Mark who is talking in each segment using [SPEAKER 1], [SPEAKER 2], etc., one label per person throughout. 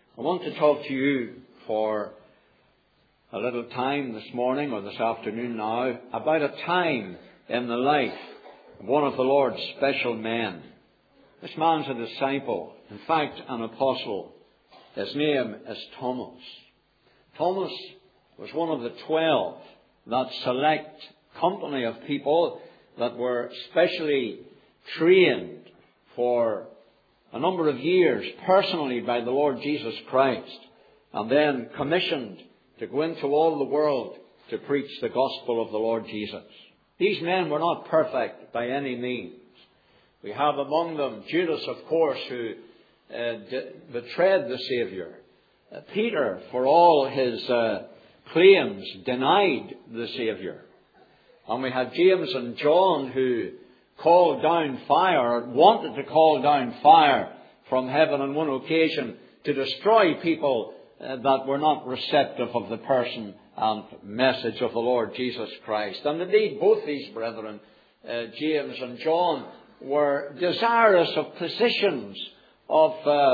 [SPEAKER 1] I want to talk to you for a little time this morning or this afternoon now about a time in the life of one of the Lord's special men. This man's a disciple, in fact an apostle. His name is Thomas. Thomas was one of the 12, that select company of people that were specially trained for a number of years personally by the Lord Jesus Christ, and then commissioned to go into all the world to preach the gospel of the Lord Jesus. These men were not perfect by any means. We have among them Judas, of course, who betrayed the Saviour. Peter, for all his claims, denied the Saviour. And we had James and John who called down fire, wanted to call down fire from heaven on one occasion to destroy people that were not receptive of the person and message of the Lord Jesus Christ. And indeed, both these brethren, James and John, were desirous of positions of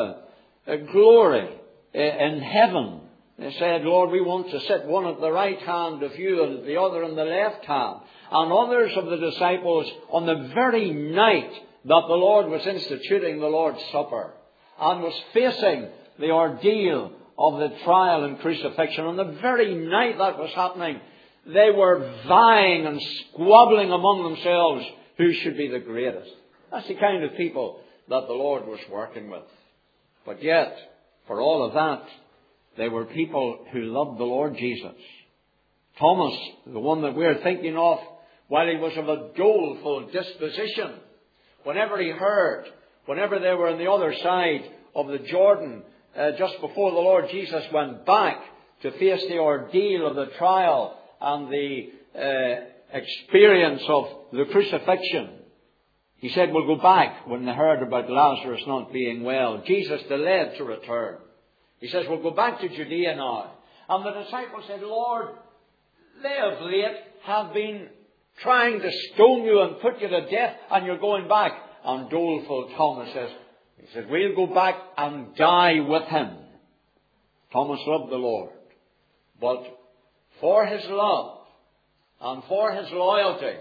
[SPEAKER 1] glory in heaven. They said, Lord, we want to sit one at the right hand of you and the other in the left hand. And others of the disciples, on the very night that the Lord was instituting the Lord's Supper and was facing the ordeal of the trial and crucifixion, on the very night that was happening, they were vying and squabbling among themselves who should be the greatest. That's the kind of people that the Lord was working with. But yet, for all of that, they were people who loved the Lord Jesus. Thomas, the one that we're thinking of, while he was of a doleful disposition, whenever he heard, whenever they were on the other side of the Jordan, just before the Lord Jesus went back to face the ordeal of the trial and the experience of the crucifixion, he said, we'll go back when they heard about Lazarus not being well. Jesus delayed to return. He says, we'll go back to Judea now. And the disciples said, Lord, they of late have been trying to stone you and put you to death, and you're going back. And doleful Thomas says, we'll go back and die with him. Thomas loved the Lord. But for his love and for his loyalty,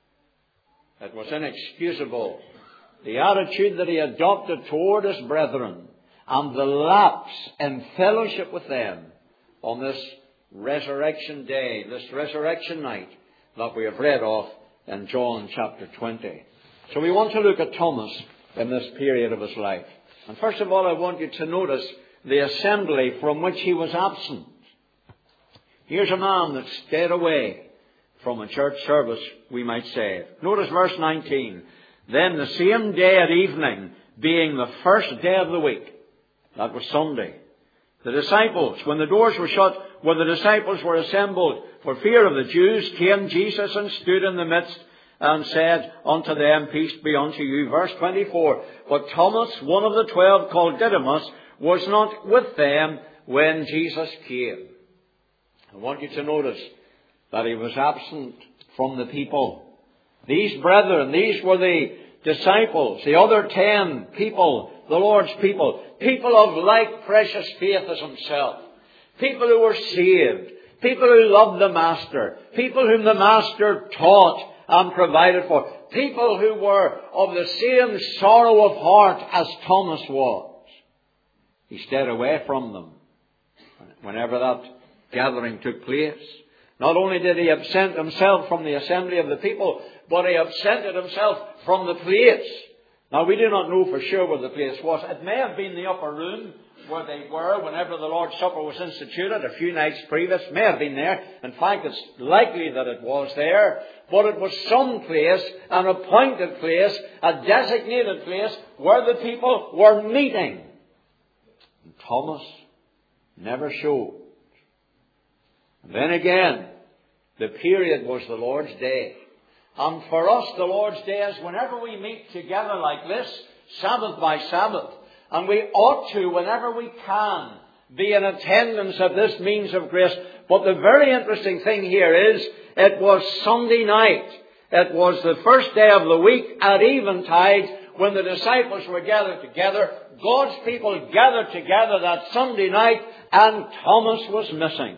[SPEAKER 1] it was inexcusable. The attitude that he adopted toward his brethren and the lapse in fellowship with them on this resurrection day, this resurrection night that we have read of in John chapter 20. So we want to look at Thomas in this period of his life. And first of all, I want you to notice the assembly from which he was absent. Here's a man that stayed away from a church service, we might say. Notice verse 19. Then the same day at evening, being the first day of the week, that was Sunday, the disciples, when the doors were shut, when the disciples were assembled for fear of the Jews, came Jesus and stood in the midst and said unto them, Peace be unto you. Verse 24. But Thomas, one of the 12, called Didymus, was not with them when Jesus came. I want you to notice that he was absent from the people. These brethren, these were the disciples, the other 10 people, the Lord's people, people of like precious faith as himself, people who were saved, people who loved the Master, people whom the Master taught and provided for, people who were of the same sorrow of heart as Thomas was. He stayed away from them whenever that gathering took place. Not only did he absent himself from the assembly of the people, but he absented himself from the place. Now, we do not know for sure where the place was. It may have been the upper room where they were whenever the Lord's Supper was instituted a few nights previous. May have been there. In fact, it's likely that it was there. But it was some place, an appointed place, a designated place where the people were meeting. And Thomas never showed. And then again, the period was the Lord's Day. And for us, the Lord's Day is whenever we meet together like this, Sabbath by Sabbath. And we ought to, whenever we can, be in attendance at this means of grace. But the very interesting thing here is, it was Sunday night. It was the first day of the week at eventide when the disciples were gathered together, God's people gathered together that Sunday night, and Thomas was missing.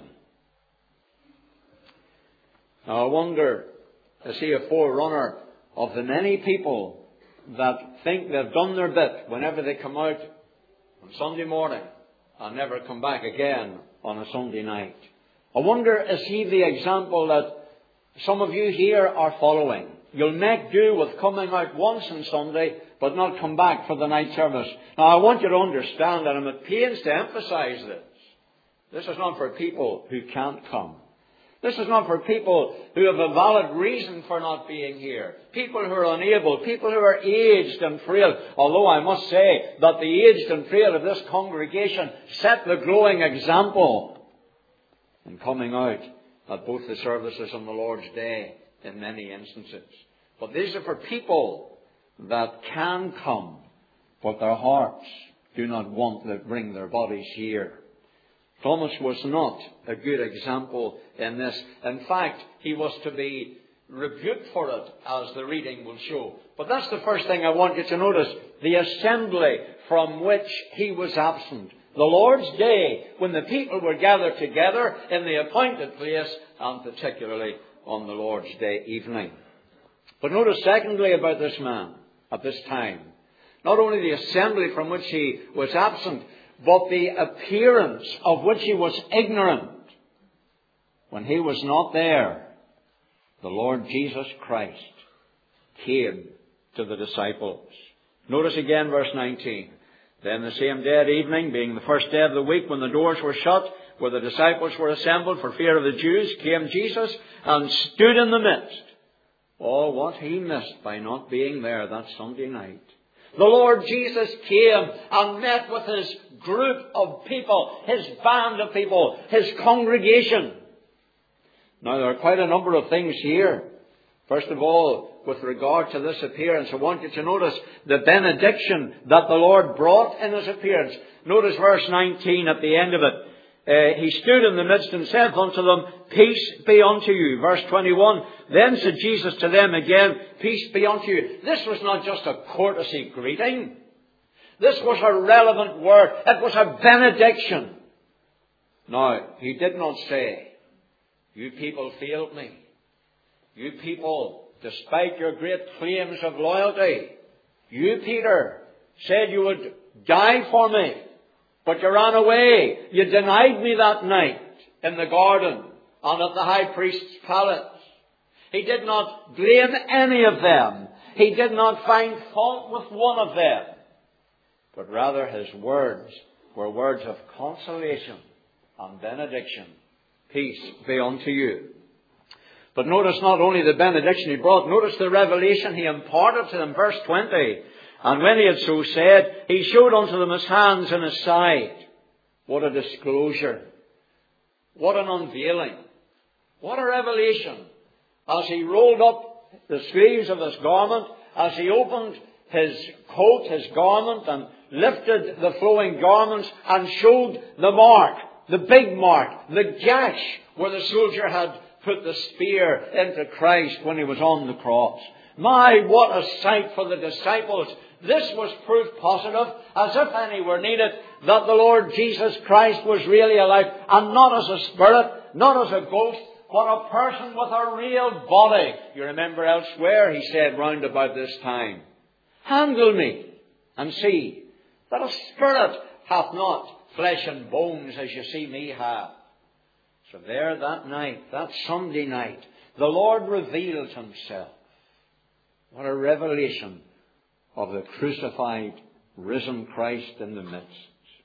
[SPEAKER 1] Now I wonder, is he a forerunner of the many people that think they've done their bit whenever they come out on Sunday morning and never come back again on a Sunday night? I wonder, is he the example that some of you here are following? You'll make do with coming out once on Sunday, but not come back for the night service. Now I want you to understand, and I'm at pains to emphasize this. This is not for people who can't come. This is not for people who have a valid reason for not being here. People who are unable. People who are aged and frail. Although I must say that the aged and frail of this congregation set the glowing example in coming out at both the services on the Lord's Day in many instances. But these are for people that can come, but their hearts do not want to bring their bodies here. Thomas was not a good example in this. In fact, he was to be rebuked for it, as the reading will show. But that's the first thing I want you to notice. The assembly from which he was absent. The Lord's Day, when the people were gathered together in the appointed place, and particularly on the Lord's Day evening. But notice secondly about this man at this time. Not only the assembly from which he was absent, but the appearance of which he was ignorant. When he was not there, the Lord Jesus Christ came to the disciples. Notice again verse 19. Then the same day at evening, being the first day of the week, when the doors were shut, where the disciples were assembled for fear of the Jews, came Jesus and stood in the midst. Oh, what he missed by not being there that Sunday night. The Lord Jesus came and met with his group of people, his band of people, his congregation. Now, there are quite a number of things here. First of all, with regard to this appearance, I want you to notice the benediction that the Lord brought in his appearance. Notice verse 19 at the end of it. He stood in the midst and said unto them, Peace be unto you. Verse 21, Then said Jesus to them again, Peace be unto you. This was not just a courtesy greeting. This was a relevant word. It was a benediction. Now, he did not say, You people failed me. You people, despite your great claims of loyalty, you, Peter, said you would die for me. But you ran away. You denied me that night in the garden and at the high priest's palace. He did not blame any of them. He did not find fault with one of them. But rather his words were words of consolation and benediction. Peace be unto you. But notice not only the benediction he brought, notice the revelation he imparted to them. Verse 20. And when he had so said, he showed unto them his hands and his side. What a disclosure. What an unveiling. What a revelation. As he rolled up the sleeves of his garment, as he opened his coat, his garment, and lifted the flowing garments and showed the mark, the big mark, the gash where the soldier had put the spear into Christ when he was on the cross. My, what a sight for the disciples. This was proof positive, as if any were needed, that the Lord Jesus Christ was really alive, and not as a spirit, not as a ghost, but a person with a real body. You remember elsewhere he said round about this time, Handle me and see that a spirit hath not flesh and bones as you see me have. So there that night, that Sunday night, the Lord revealed himself. What a revelation of the crucified, risen Christ in the midst.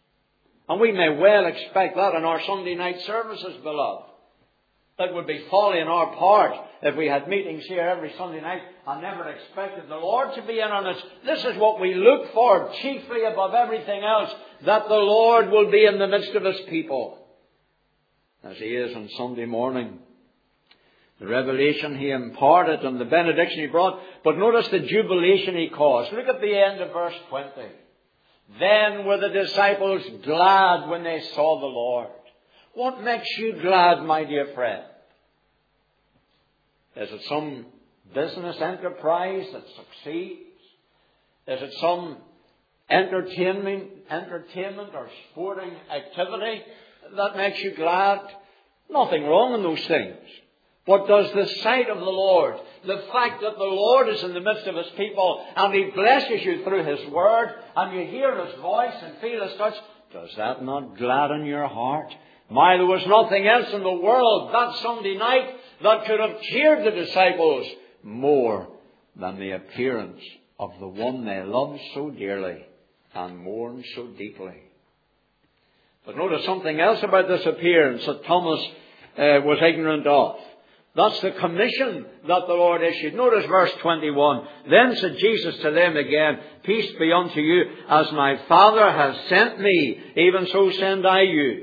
[SPEAKER 1] And we may well expect that in our Sunday night services, beloved. It would be folly on our part if we had meetings here every Sunday night and never expected the Lord to be in on us. This is what we look for chiefly above everything else, that the Lord will be in the midst of his people, as he is on Sunday morning. The revelation he imparted and the benediction he brought. But notice the jubilation he caused. Look at the end of verse 20. Then were the disciples glad when they saw the Lord. What makes you glad, my dear friend? Is it some business enterprise that succeeds? Is it some entertainment or sporting activity that makes you glad? Nothing wrong in those things. But does the sight of the Lord, the fact that the Lord is in the midst of His people and He blesses you through His Word and you hear His voice and feel His touch, does that not gladden your heart? My, there was nothing else in the world that Sunday night that could have cheered the disciples more than the appearance of the one they loved so dearly and mourned so deeply. But notice something else about this appearance that Thomas was ignorant of. That's the commission that the Lord issued. Notice verse 21. Then said Jesus to them again, peace be unto you. As my Father has sent me, even so send I you.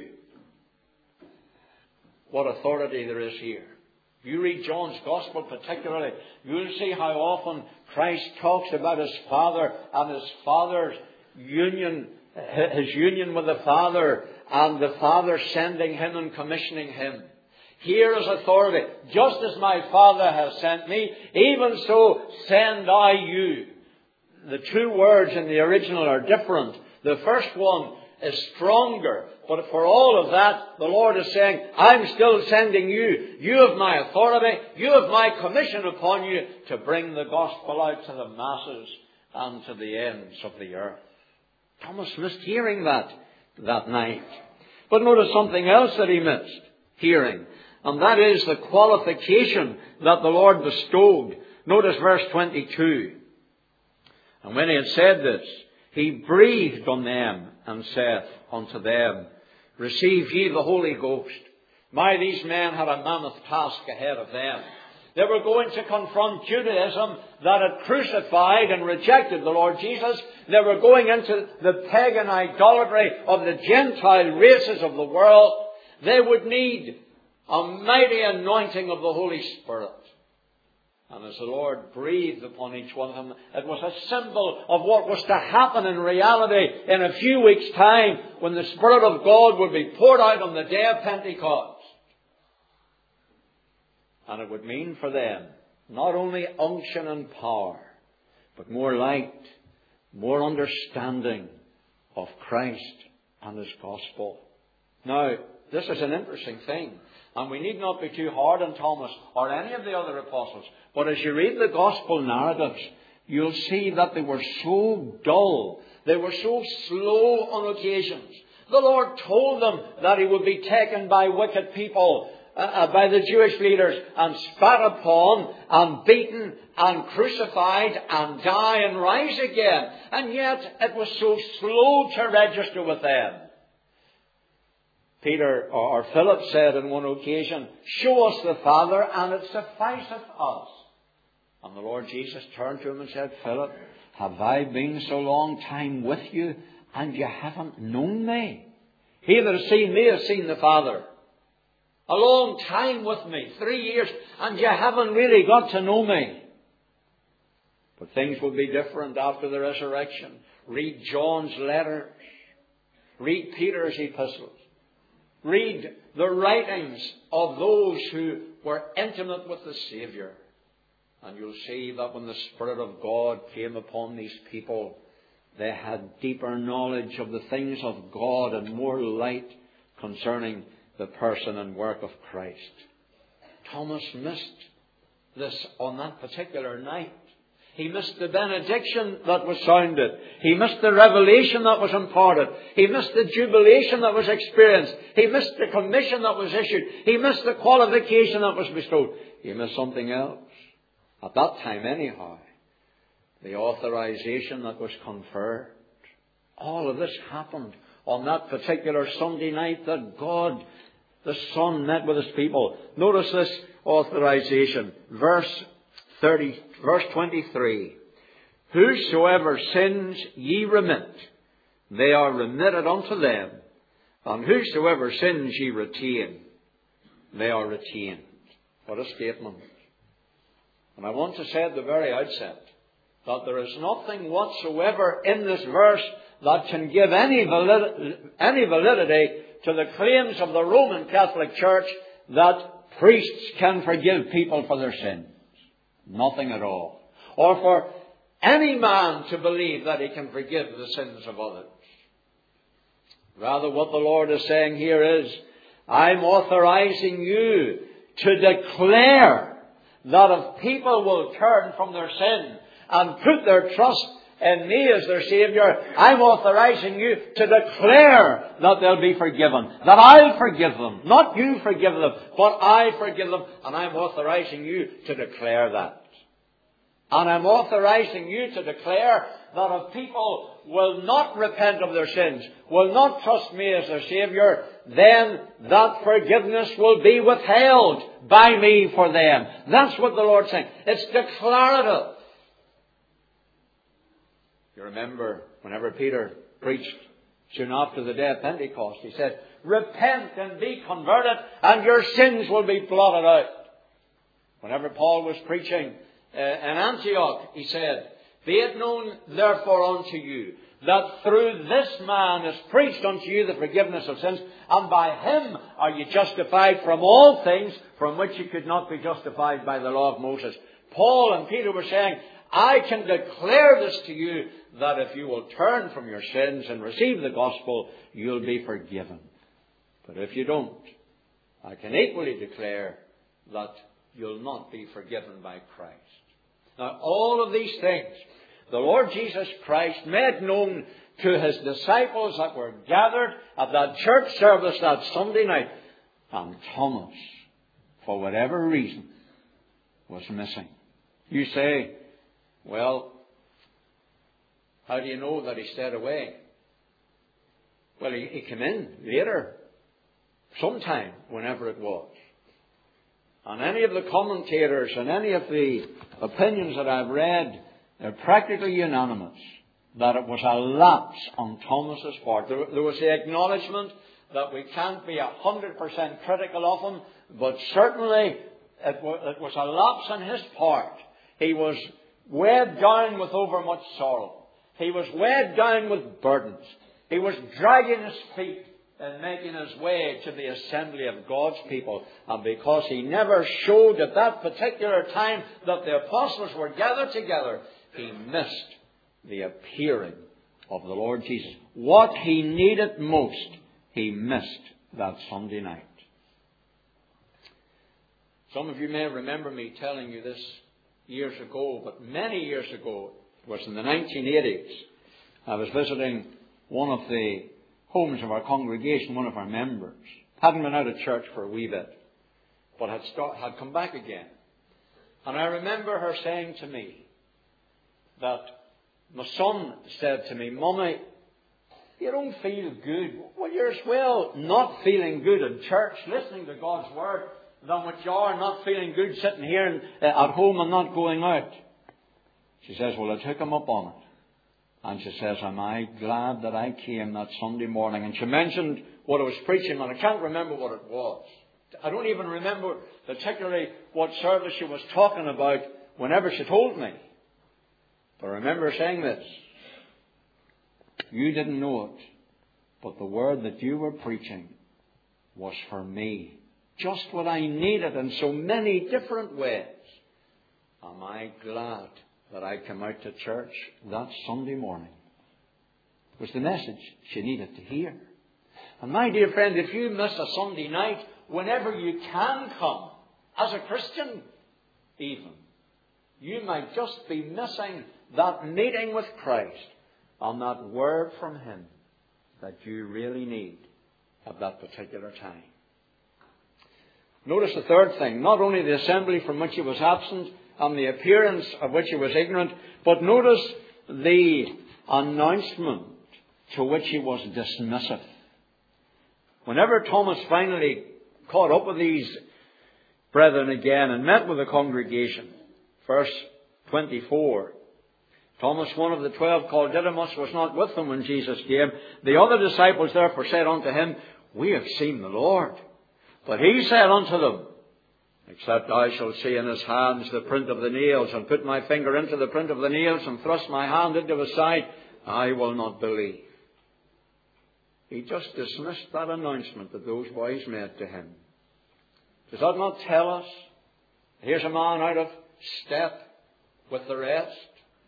[SPEAKER 1] What authority there is here. If you read John's Gospel particularly, you'll see how often Christ talks about His Father and His Father's union, His union with the Father, and the Father sending Him and commissioning Him. Here is authority. Just as my Father has sent me, even so send I you. The two words in the original are different. The first one is stronger. But for all of that, the Lord is saying, I'm still sending you. You have my authority. You have my commission upon you to bring the gospel out to the masses and to the ends of the earth. Thomas missed hearing that night. But notice something else that he missed hearing. And that is the qualification that the Lord bestowed. Notice verse 22. And when He had said this, He breathed on them and saith unto them, receive ye the Holy Ghost. My, these men had a mammoth task ahead of them. They were going to confront Judaism that had crucified and rejected the Lord Jesus. They were going into the pagan idolatry of the Gentile races of the world. They would need a mighty anointing of the Holy Spirit. And as the Lord breathed upon each one of them, it was a symbol of what was to happen in reality in a few weeks' time when the Spirit of God would be poured out on the day of Pentecost. And it would mean for them not only unction and power, but more light, more understanding of Christ and His gospel. Now, this is an interesting thing. And we need not be too hard on Thomas or any of the other apostles. But as you read the gospel narratives, you'll see that they were so dull. They were so slow on occasions. The Lord told them that He would be taken by wicked people, by the Jewish leaders, and spat upon, and beaten, and crucified, and die, and rise again. And yet it was so slow to register with them. Peter or Philip said on one occasion, show us the Father and it sufficeth us. And the Lord Jesus turned to him and said, Philip, have I been so long time with you and you haven't known me? He that has seen me has seen the Father. A long time with me, 3 years, and you haven't really got to know me. But things will be different after the resurrection. Read John's letters. Read Peter's epistles. Read the writings of those who were intimate with the Saviour. And you'll see that when the Spirit of God came upon these people, they had deeper knowledge of the things of God and more light concerning the person and work of Christ. Thomas missed this on that particular night. He missed the benediction that was sounded. He missed the revelation that was imparted. He missed the jubilation that was experienced. He missed the commission that was issued. He missed the qualification that was bestowed. He missed something else. At that time anyhow, the authorization that was conferred. All of this happened on that particular Sunday night that God, the Son, met with His people. Notice this authorization. Verse 23. Whosoever sins ye remit, they are remitted unto them. And whosoever sins ye retain, they are retained. What a statement. And I want to say at the very outset that there is nothing whatsoever in this verse that can give any validity to the claims of the Roman Catholic Church that priests can forgive people for their sins. Nothing at all. Or for any man to believe that he can forgive the sins of others. Rather, what the Lord is saying here is, I'm authorizing you to declare that if people will turn from their sin and put their trust in me as their Saviour, I'm authorizing you to declare that they'll be forgiven. That I'll forgive them. Not you forgive them, but I forgive them. And I'm authorizing you to declare that. And I'm authorizing you to declare that if people will not repent of their sins, will not trust me as their Saviour, then that forgiveness will be withheld by me for them. That's what the Lord's saying. It's declarative. You remember whenever Peter preached soon after the day of Pentecost, he said, repent and be converted and your sins will be blotted out. Whenever Paul was preaching in Antioch, he said, be it known therefore unto you that through this man is preached unto you the forgiveness of sins, and by him are you justified from all things from which you could not be justified by the law of Moses. Paul and Peter were saying, I can declare this to you, that if you will turn from your sins and receive the gospel, you'll be forgiven. But if you don't, I can equally declare that you'll not be forgiven by Christ. Now, all of these things, the Lord Jesus Christ made known to His disciples that were gathered at that church service that Sunday night. And Thomas, for whatever reason, was missing. You say, well, how do you know that he stayed away? Well, he came in later, sometime, whenever it was. And any of the commentators and any of the opinions that I've read, they're practically unanimous that it was a lapse on Thomas's part. There was the acknowledgement that we can't be 100% critical of him, but certainly it was a lapse on his part. He was weighed down with overmuch sorrow. He was weighed down with burdens. He was dragging his feet and making his way to the assembly of God's people. And because he never showed at that particular time that the apostles were gathered together, he missed the appearing of the Lord Jesus. What he needed most, he missed that Sunday night. Some of you may remember me telling you this years ago, but many years ago, it was in the 1980s, I was visiting one of the homes of our congregation, one of our members. Hadn't been out of church for a wee bit, but had come back again. And I remember her saying to me that my son said to me, Mummy, you don't feel good. Well, you're as well not feeling good in church, listening to God's Word, than what you are not feeling good sitting here at home and not going out. She says, well, I took him up on it. And she says, am I glad that I came that Sunday morning? And she mentioned what I was preaching on. I can't remember what it was. I don't even remember particularly what service she was talking about whenever she told me. But I remember saying this. You didn't know it, but the word that you were preaching was for me. Just what I needed in so many different ways. Am I glad that I came out to church that Sunday morning? It was the message she needed to hear. And my dear friend, if you miss a Sunday night, whenever you can come, as a Christian even, you might just be missing that meeting with Christ and that word from Him that you really need at that particular time. Notice the third thing, not only the assembly from which he was absent and the appearance of which he was ignorant, but notice the announcement to which he was dismissive. Whenever Thomas finally caught up with these brethren again and met with the congregation, verse 24, Thomas, one of the 12, called Didymus, was not with them when Jesus came. The other disciples therefore said unto him, we have seen the Lord. But he said unto them, except I shall see in his hands the print of the nails, and put my finger into the print of the nails, and thrust my hand into his side, I will not believe. He just dismissed that announcement that those boys made to him. Does that not tell us, here's a man out of step with the rest?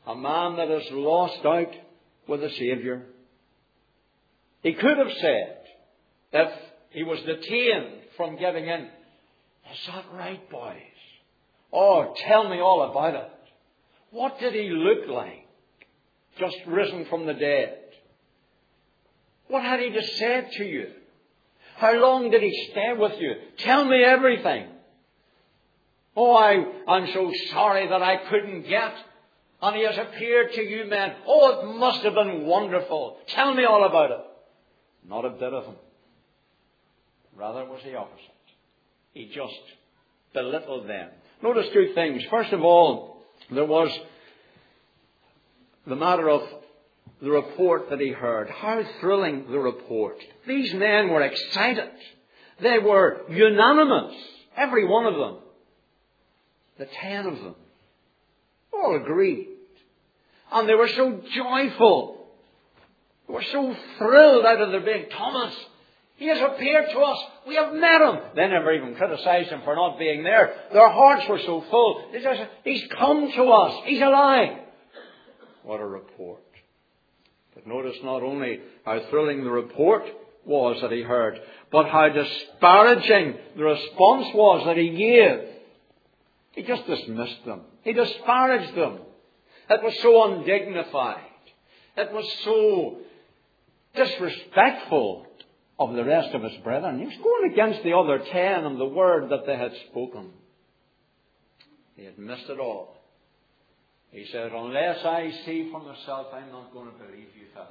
[SPEAKER 1] A man that is lost out with a Saviour. He could have said, if he was detained from giving in, is that right, boys? Oh, tell me all about it. What did he look like? Just risen from the dead. What had he just said to you? How long did he stay with you? Tell me everything. Oh, I'm so sorry that I couldn't get. And he has appeared to you men. Oh, it must have been wonderful. Tell me all about it. Not a bit of him. Rather, it was the opposite. He just belittled them. Notice two things. First of all, there was the matter of the report that he heard. How thrilling the report. These men were excited. They were unanimous. Every one of them. The 10 of them. All agreed. And they were so joyful. They were so thrilled out of their being. Thomas, he has appeared to us. We have met him. They never even criticized him for not being there. Their hearts were so full. They just said, he's come to us. He's alive. What a report. But notice not only how thrilling the report was that he heard, but how disparaging the response was that he gave. He just dismissed them. He disparaged them. It was so undignified. It was so disrespectful of the rest of his brethren. He was going against the other 10 and the word that they had spoken. He had missed it all. He said, unless I see for myself, I'm not going to believe you fellows.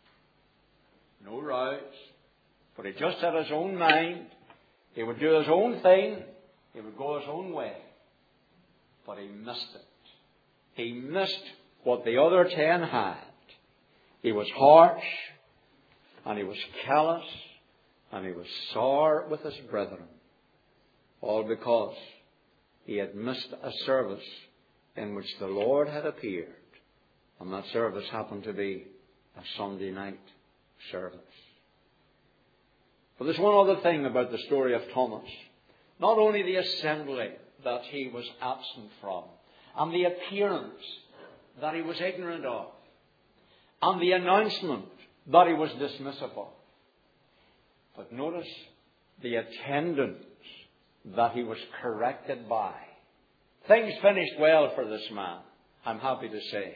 [SPEAKER 1] No rows. But he just had his own mind. He would do his own thing. He would go his own way. But he missed it. He missed what the other 10 had. He was harsh. And he was callous. And he was sour with his brethren. All because he had missed a service in which the Lord had appeared. And that service happened to be a Sunday night service. But there's one other thing about the story of Thomas. Not only the assembly that he was absent from, and the appearance that he was ignorant of, and the announcement that he was dismissive of. But notice the attendance that he was corrected by. Things finished well for this man, I'm happy to say.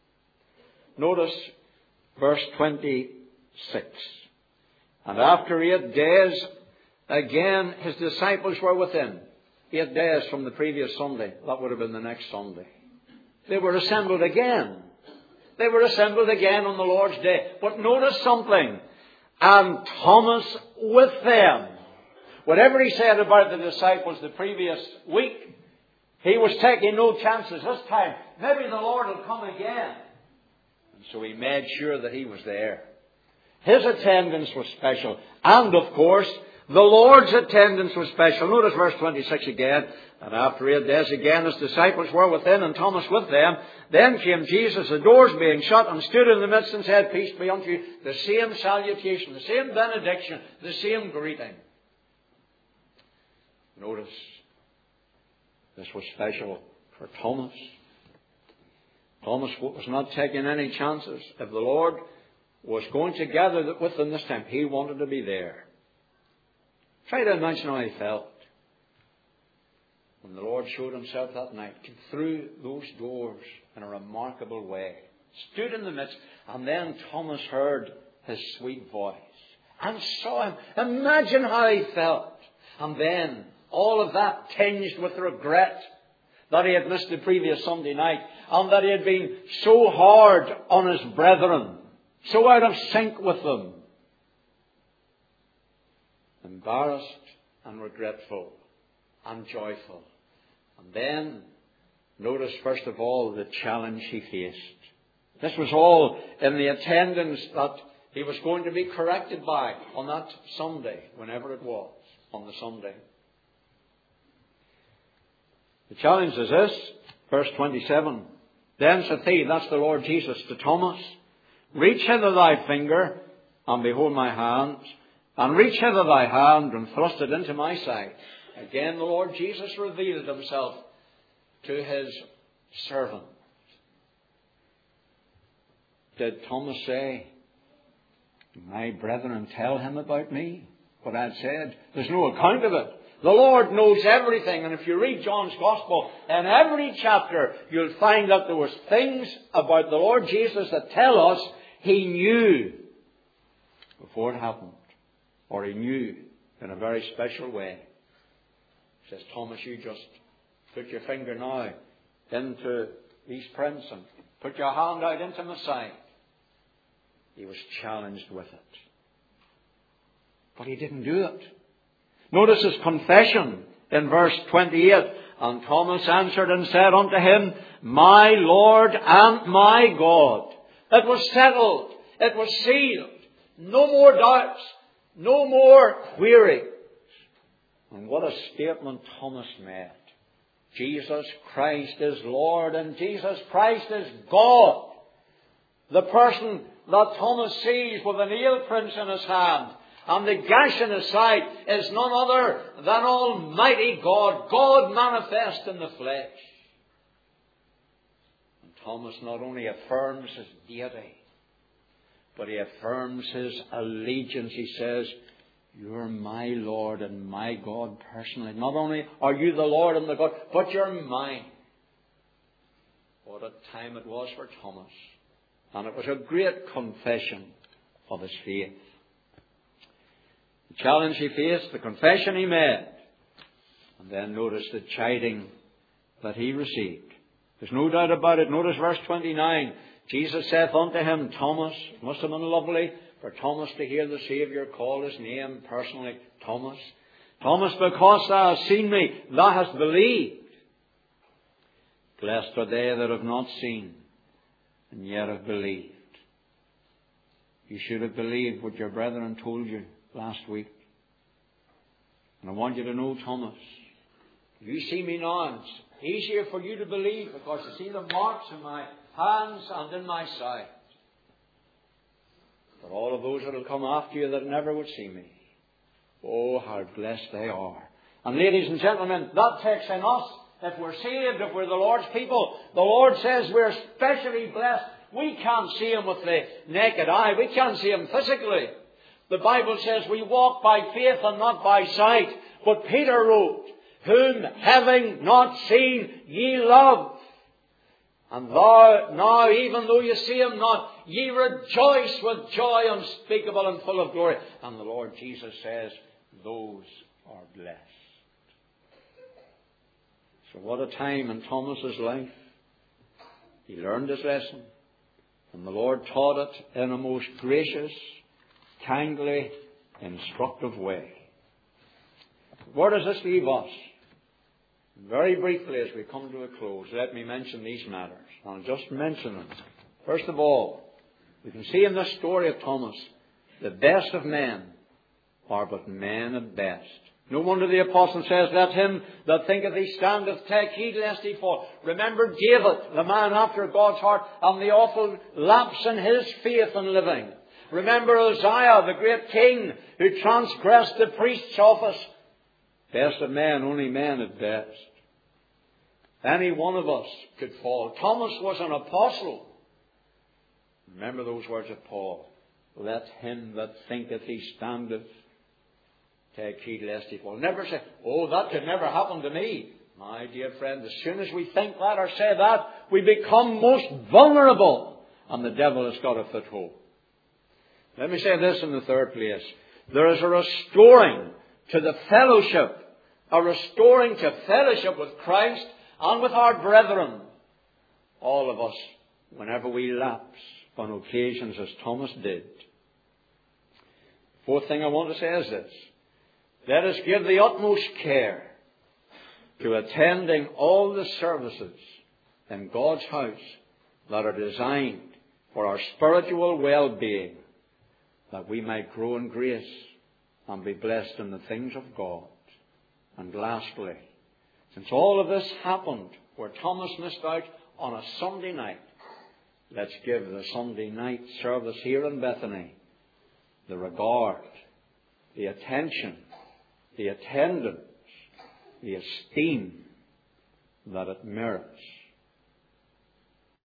[SPEAKER 1] Notice verse 26. And after 8 days, again his disciples were within. 8 days from the previous Sunday. That would have been the next Sunday. They were assembled again. They were assembled again on the Lord's day. But notice something. And Thomas with them. Whatever he said about the disciples the previous week, he was taking no chances this time. Maybe the Lord will come again. And so he made sure that he was there. His attendance was special. And of course, the Lord's attendance was special. Notice verse 26 again. And after 8 days again, his disciples were within and Thomas with them. Then came Jesus, the doors being shut, and stood in the midst and said, Peace be unto you. The same salutation, the same benediction, the same greeting. Notice, this was special for Thomas. Thomas was not taking any chances. If the Lord was going to gather with them this time, he wanted to be there. Try to imagine how he felt when the Lord showed himself that night, came through those doors in a remarkable way, stood in the midst, and then Thomas heard his sweet voice and saw him. Imagine how he felt. And then all of that tinged with regret that he had missed the previous Sunday night and that he had been so hard on his brethren, so out of sync with them. Embarrassed and regretful and joyful. And then, notice first of all the challenge he faced. This was all in the attendance that he was going to be corrected by on that Sunday, whenever it was, on the Sunday. The challenge is this, verse 27. Then saith he, that's the Lord Jesus, to Thomas, Reach hither thy finger, and behold my hands, and reach hither thy hand, and thrust it into my side. Again the Lord Jesus revealed himself to his servant. did Thomas say, my brethren tell him about me? What I'd said? There's no account of it. The Lord knows everything. And if you read John's Gospel, in every chapter, you'll find that there was things about the Lord Jesus that tell us He knew before it happened. Or He knew in a very special way. He says, Thomas, you just put your finger now into these prints and put your hand out into my side. He was challenged with it. But he didn't do it. Notice his confession in verse 28. And Thomas answered and said unto him, my Lord and my God. It was settled. It was sealed. No more doubts. No more query. And what a statement Thomas made. Jesus Christ is Lord and Jesus Christ is God. The person that Thomas sees with the nail prints in his hand and the gash in his side is none other than Almighty God, God manifest in the flesh. And Thomas not only affirms his deity, but he affirms his allegiance. He says, you're my Lord and my God personally. Not only are you the Lord and the God, but you're mine. What a time it was for Thomas. And it was a great confession of his faith. The challenge he faced, the confession he made. And then notice the chiding that he received. There's no doubt about it. Notice verse 29. Jesus saith unto him, Thomas, it must have been lovely for Thomas to hear the Saviour call his name personally, Thomas. Thomas, because thou hast seen me, thou hast believed. Blessed are they that have not seen, and yet have believed. You should have believed what your brethren told you last week. And I want you to know, Thomas, you see me now, it's easier for you to believe because you see the marks in my hands and in my side. But all of those that will come after you that never would see me, oh, how blessed they are. And ladies and gentlemen, that takes in us. If we're saved, if we're the Lord's people, the Lord says we're especially blessed. We can't see Him with the naked eye. We can't see Him physically. The Bible says we walk by faith and not by sight. But Peter wrote, whom having not seen ye love. And thou now, even though you see Him not, ye rejoice with joy unspeakable and full of glory. And the Lord Jesus says, those are blessed. So what a time in Thomas's life. He learned his lesson. And the Lord taught it in a most gracious, kindly, instructive way. Where does this leave us? Very briefly, as we come to a close, let me mention these matters. I'll just mention them. First of all, we can see in this story of Thomas, the best of men are but men at best. No wonder the apostle says, let him that thinketh he standeth take heed lest he fall. Remember David, the man after God's heart, and the awful lapse in his faith and living. Remember Uzziah, the great king, who transgressed the priest's office. Best of men, only men at best. Any one of us could fall. Thomas was an apostle. Remember those words of Paul. Let him that thinketh he standeth take heed lest he fall. Never say, oh, that could never happen to me. My dear friend, as soon as we think that or say that, we become most vulnerable. And the devil has got a foothold. Let me say this in the third place. There is a restoring to the fellowship. A restoring to fellowship with Christ and with our brethren. All of us, whenever we lapse on occasions as Thomas did. Fourth thing I want to say is this. Let us give the utmost care to attending all the services in God's house that are designed for our spiritual well-being, that we might grow in grace and be blessed in the things of God. And lastly, since all of this happened where Thomas missed out on a Sunday night, let's give the Sunday night service here in Bethany the regard, the attention, the attendance, the esteem that it merits.